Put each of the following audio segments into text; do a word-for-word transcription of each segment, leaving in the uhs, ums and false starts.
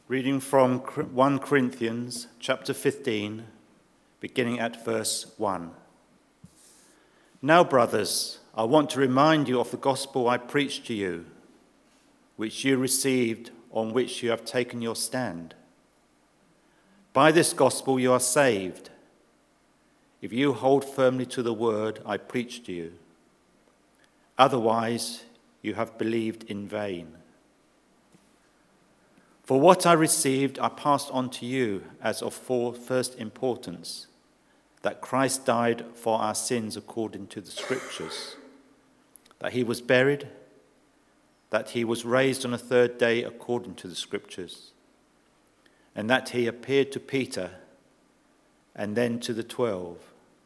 Reading from First Corinthians chapter fifteen, beginning at verse one. Now, brothers, I want to remind you of the gospel I preached to you, which you received, on which you have taken your stand. By this gospel you are saved, if you hold firmly to the word I preached to you. Otherwise, you have believed in vain. For what I received, I passed on to you as of first importance, that Christ died for our sins according to the Scriptures, that he was buried, that he was raised on the third day according to the Scriptures, and that he appeared to Peter and then to the twelve.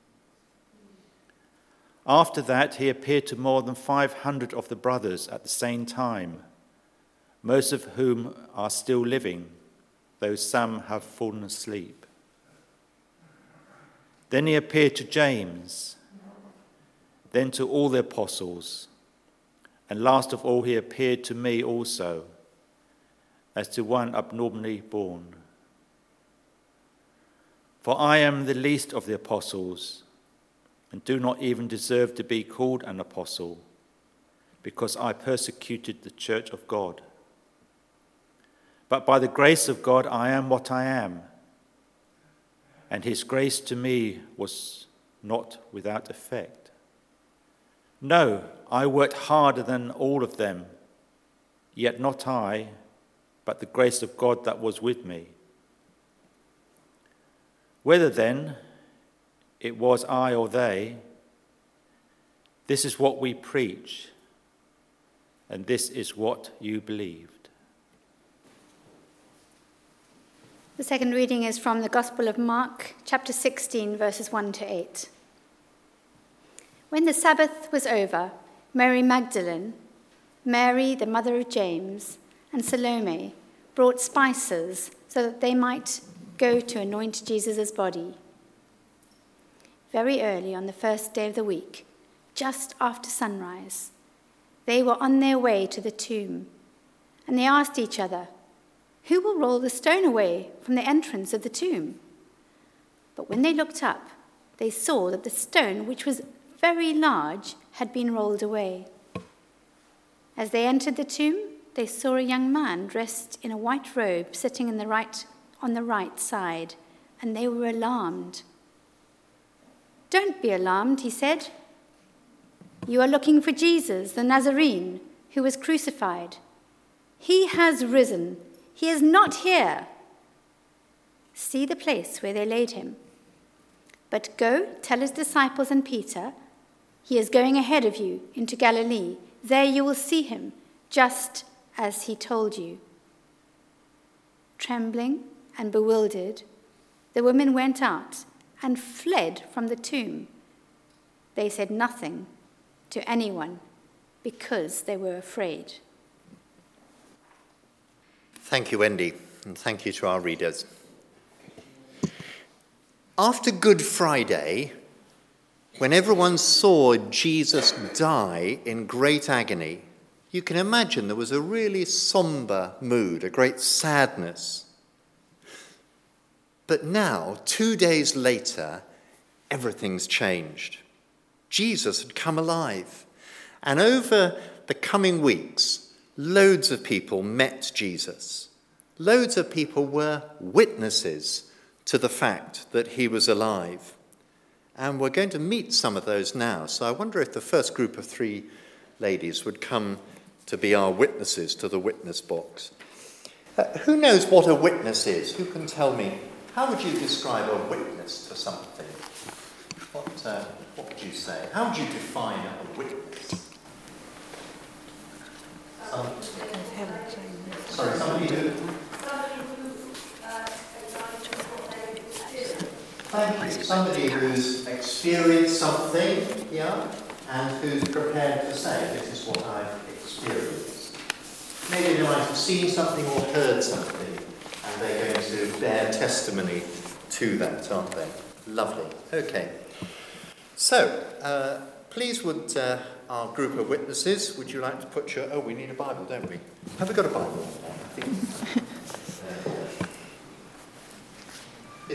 After that, he appeared to more than five hundred of the brothers at the same time, most of whom are still living, though some have fallen asleep. Then he appeared to James, then to all the apostles, and last of all he appeared to me also, as to one abnormally born. For I am the least of the apostles, and do not even deserve to be called an apostle, because I persecuted the church of God. But by the grace of God I am what I am, and his grace to me was not without effect. No, I worked harder than all of them, yet not I, but the grace of God that was with me. Whether then it was I or they, this is what we preach, and this is what you believed. The second reading is from the Gospel of Mark, chapter sixteen, verses one to eight. When the Sabbath was over, Mary Magdalene, Mary, the mother of James, and Salome brought spices so that they might go to anoint Jesus' body. Very early on the first day of the week, just after sunrise, they were on their way to the tomb, and they asked each other, "Who will roll the stone away from the entrance of the tomb?" But when they looked up, they saw that the stone, which was very large, had been rolled away. As they entered the tomb, they saw a young man dressed in a white robe sitting in the right, on the right side, and they were alarmed. "Don't be alarmed," he said. "You are looking for Jesus, the Nazarene, who was crucified. He has risen. He is not here. See the place where they laid him. But go tell his disciples and Peter, he is going ahead of you into Galilee. There you will see him, just as he told you." Trembling and bewildered, the women went out and fled from the tomb. They said nothing to anyone because they were afraid. Thank you, Wendy, and thank you to our readers. After Good Friday, when everyone saw Jesus die in great agony, you can imagine there was a really somber mood, a great sadness. But now, two days later, everything's changed. Jesus had come alive, and over the coming weeks, loads of people met Jesus. Loads of people were witnesses to the fact that he was alive. And we're going to meet some of those now. So I wonder if the first group of three ladies would come to be our witnesses to the witness box. Uh, who knows what a witness is? Who can tell me? How would you describe a witness to something? What, uh, what would you say? How would you define a witness? Um, sorry, somebody who... Thank you. Somebody who's experienced something, yeah, and who's prepared to say, this is what I've experienced. Maybe they might have seen something or heard something, and they're going to bear testimony to that, aren't they? Lovely. Okay. So, uh, please would... Uh, Our group of witnesses, would you like to put your... Oh, we need a Bible, don't we? Have we got a Bible? I think. Uh,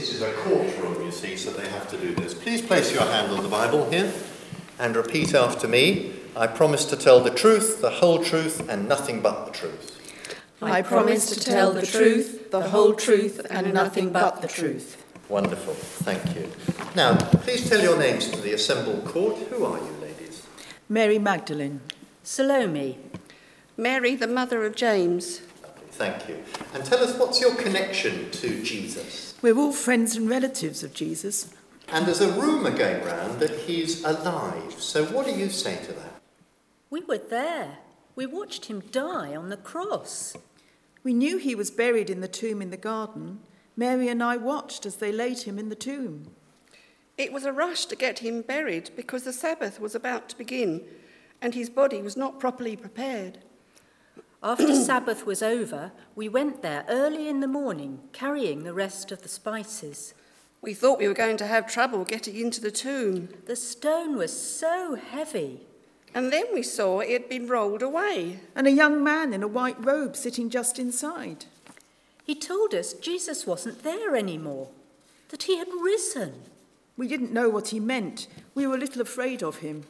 This is a courtroom, you see, so they have to do this. Please place your hand on the Bible here and repeat after me. I promise to tell the truth, the whole truth, and nothing but the truth. I promise to tell the truth, the whole truth, and nothing but the truth. Wonderful, thank you. Now, please tell your names to the assembled court. Who are you, ladies? Mary Magdalene. Salome. Mary, the mother of James. Lovely, thank you. And tell us, what's your connection to Jesus? We're all friends and relatives of Jesus. And there's a rumour going round that he's alive. So what do you say to that? We were there. We watched him die on the cross. We knew he was buried in the tomb in the garden. Mary and I watched as they laid him in the tomb. It was a rush to get him buried because the Sabbath was about to begin and his body was not properly prepared. After Sabbath was over, we went there early in the morning, carrying the rest of the spices. We thought we were going to have trouble getting into the tomb. The stone was so heavy. And then we saw it had been rolled away. And a young man in a white robe sitting just inside. He told us Jesus wasn't there anymore, that he had risen. We didn't know what he meant. We were a little afraid of him.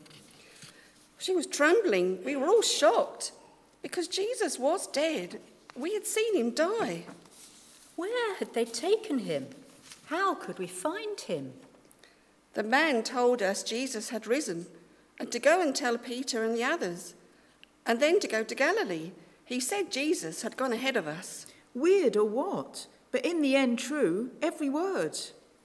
She was trembling. We were all shocked because Jesus was dead. We had seen him die. Where had they taken him? How could we find him? The man told us Jesus had risen and to go and tell Peter and the others, and then to go to Galilee. He said Jesus had gone ahead of us. Weird or what? But in the end, true, every word.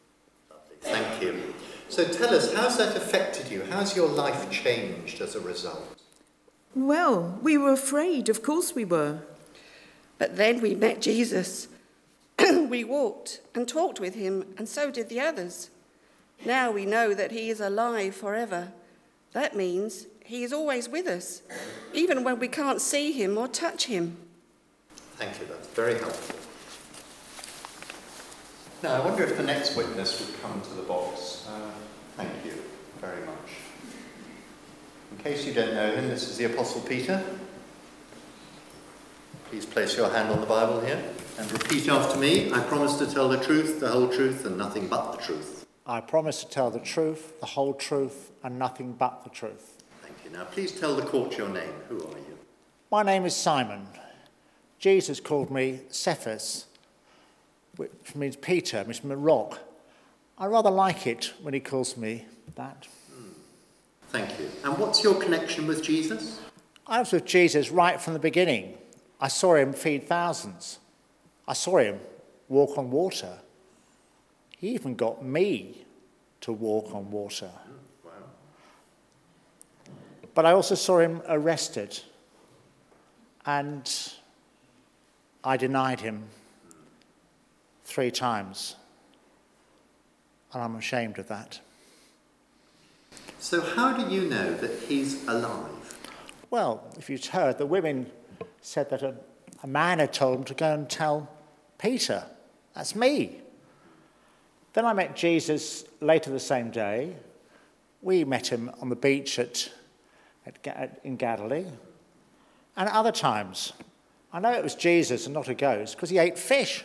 Thank you. So tell us, how's that affected you? How's your life changed as a result? Well, we were afraid, of course we were. But then we met Jesus. We walked and talked with him, and so did the others. Now we know that he is alive forever. That means he is always with us, even when we can't see him or touch him. Thank you, that's very helpful. Now, I wonder if the next witness would come to the box. Uh, thank you very much. In case you don't know him, this is the Apostle Peter. Please place your hand on the Bible here and repeat after me. I promise to tell the truth, the whole truth, and nothing but the truth. I promise to tell the truth, the whole truth, and nothing but the truth. Thank you. Now, please tell the court your name. Who are you? My name is Simon. Jesus called me Cephas, which means Peter, which means rock. I rather like it when he calls me that. Mm. Thank you. And what's your connection with Jesus? I was with Jesus right from the beginning. I saw him feed thousands. I saw him walk on water. He even got me to walk on water. Wow. But I also saw him arrested, and I denied him three times, and I'm ashamed of that. So how do you know that he's alive? Well, if you'd heard, the women said that a, a man had told them to go and tell Peter. That's me. Then I met Jesus later the same day. We met him on the beach at, at, in Galilee. And at other times, I know it was Jesus and not a ghost because he ate fish.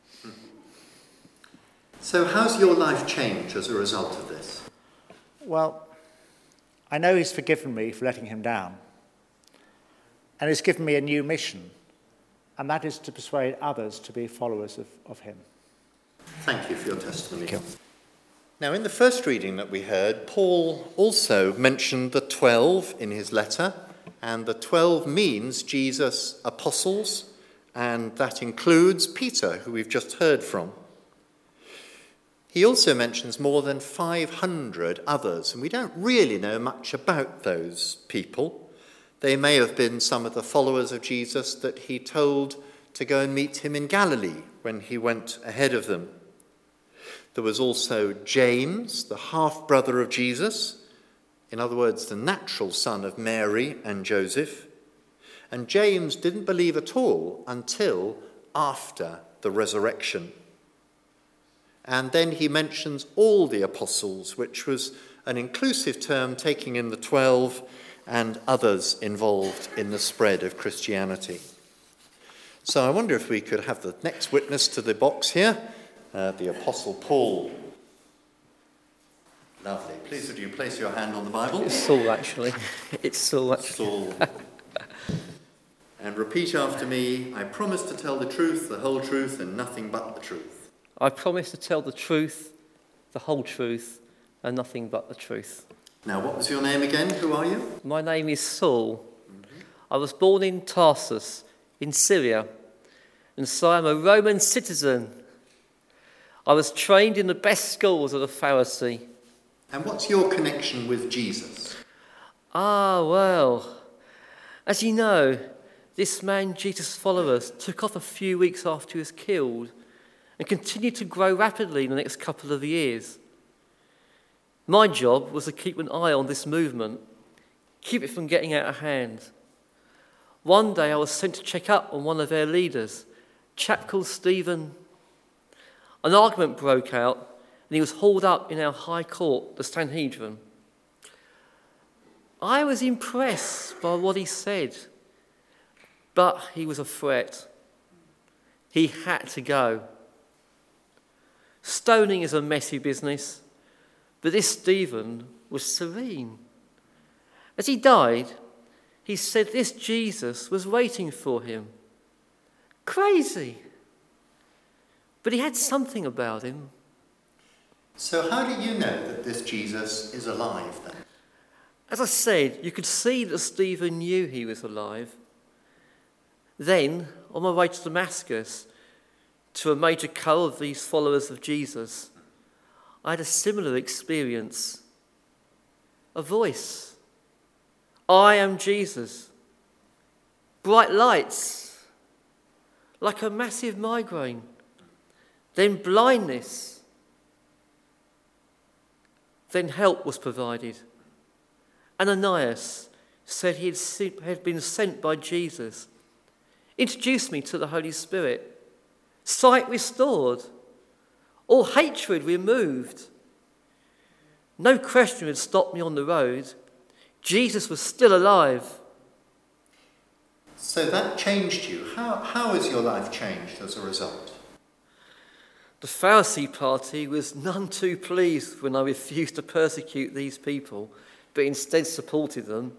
So how's your life changed as a result of this? Well, I know he's forgiven me for letting him down. And he's given me a new mission, and that is to persuade others to be followers of, of him. Thank you for your testimony. Thank you. Now, in the first reading that we heard, Paul also mentioned the twelve in his letter, and the twelve means Jesus' apostles, and that includes Peter, who we've just heard from. He also mentions more than five hundred others, and we don't really know much about those people. They may have been some of the followers of Jesus that he told to go and meet him in Galilee when he went ahead of them. There was also James, the half-brother of Jesus, in other words, the natural son of Mary and Joseph. And James didn't believe at all until after the resurrection. And then he mentions all the apostles, which was an inclusive term taking in the twelve and others involved in the spread of Christianity. So I wonder if we could have the next witness to the box here. uh, the Apostle Paul. Lovely. Please would you place your hand on the Bible? It's Saul, actually. It's Saul, actually. Saul. And repeat after me, I promise to tell the truth, the whole truth, and nothing but the truth. I promise to tell the truth, the whole truth, and nothing but the truth. Now, what was your name again? Who are you? My name is Saul. I was born in Tarsus, in Syria, and so I'm a Roman citizen. I was trained in the best schools of the Pharisee. And what's your connection with Jesus? Ah, well, as you know, this man, Jesus' followers, took off a few weeks after he was killed and continued to grow rapidly in the next couple of years. My job was to keep an eye on this movement, keep it from getting out of hand. One day I was sent to check up on one of their leaders, a chap called Stephen. An argument broke out and he was hauled up in our high court, the Sanhedrin. I was impressed by what he said, but he was a threat. He had to go. Stoning is a messy business, but this Stephen was serene. As he died, he said this Jesus was waiting for him. Crazy. But he had something about him. So how do you know that this Jesus is alive then? As I said, you could see that Stephen knew he was alive. Then, on my way to Damascus, to a major co of these followers of Jesus, I had a similar experience. A voice. I am Jesus. Bright lights. Like a massive migraine. Then blindness. Then help was provided. Ananias said he had been sent by Jesus. Introduced me to the Holy Spirit. Sight restored. All hatred removed. No question had stopped me on the road. Jesus was still alive. So that changed you. How, how has your life changed as a result? The Pharisee party was none too pleased when I refused to persecute these people, but instead supported them.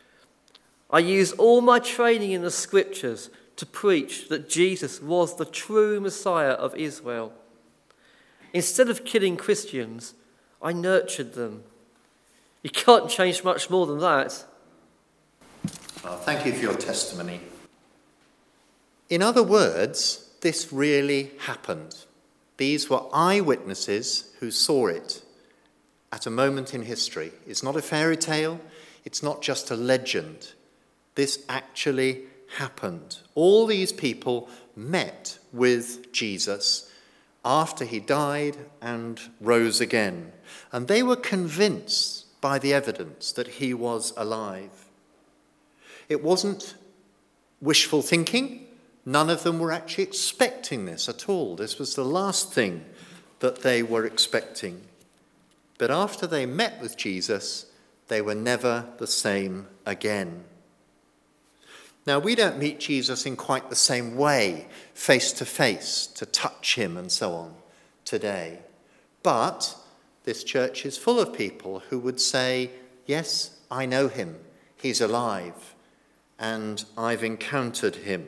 I used all my training in the scriptures to preach that Jesus was the true Messiah of Israel. Instead of killing Christians, I nurtured them. You can't change much more than that. Well, thank you for your testimony. In other words, this really happened. These were eyewitnesses who saw it at a moment in history. It's not a fairy tale. It's not just a legend. This actually happened. All these people met with Jesus after he died and rose again. And they were convinced by the evidence that he was alive. It wasn't wishful thinking. None of them were actually expecting this at all. This was the last thing that they were expecting. But after they met with Jesus, they were never the same again. Now, we don't meet Jesus in quite the same way, face to face, to touch him and so on today. But this church is full of people who would say, yes, I know him. He's alive. And I've encountered him.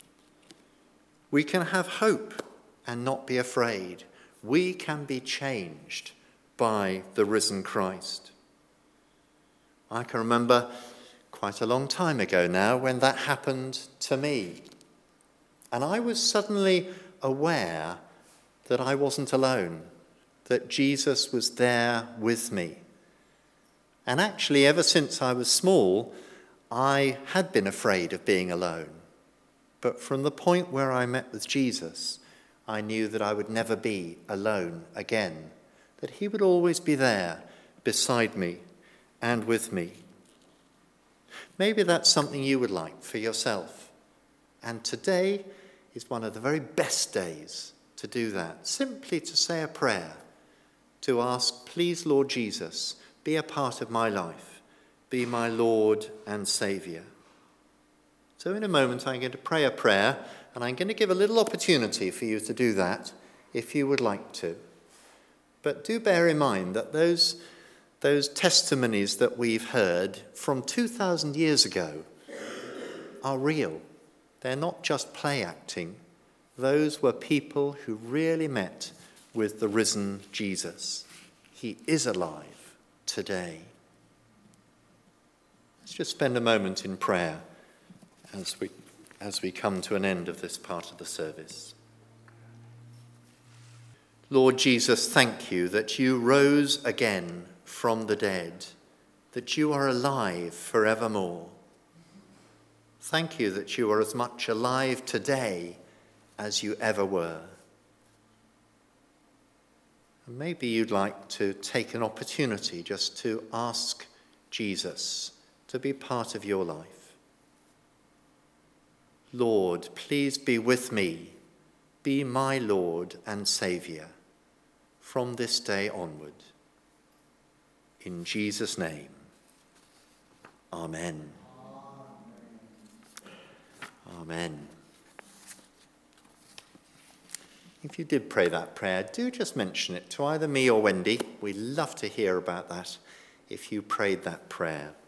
We can have hope and not be afraid. We can be changed by the risen Christ. I can remember quite a long time ago now when that happened to me. And I was suddenly aware that I wasn't alone, that Jesus was there with me. And actually, ever since I was small, I had been afraid of being alone. But from the point where I met with Jesus, I knew that I would never be alone again, that he would always be there beside me and with me. Maybe that's something you would like for yourself. And today is one of the very best days to do that, simply to say a prayer, to ask, please, Lord Jesus, be a part of my life, be my Lord and Saviour. So in a moment I'm going to pray a prayer, and I'm going to give a little opportunity for you to do that if you would like to. But do bear in mind that those, those testimonies that we've heard from two thousand years ago are real. They're not just play acting. Those were people who really met with the risen Jesus. He is alive today. Let's just spend a moment in prayer as we, as we come to an end of this part of the service. Lord Jesus, thank you that you rose again from the dead, that you are alive forevermore. Thank you that you are as much alive today as you ever were. And maybe you'd like to take an opportunity just to ask Jesus to be part of your life. Lord, please be with me. Be my Lord and Saviour from this day onward. In Jesus' name, amen. Amen. If you did pray that prayer, do just mention it to either me or Wendy. We'd love to hear about that if you prayed that prayer.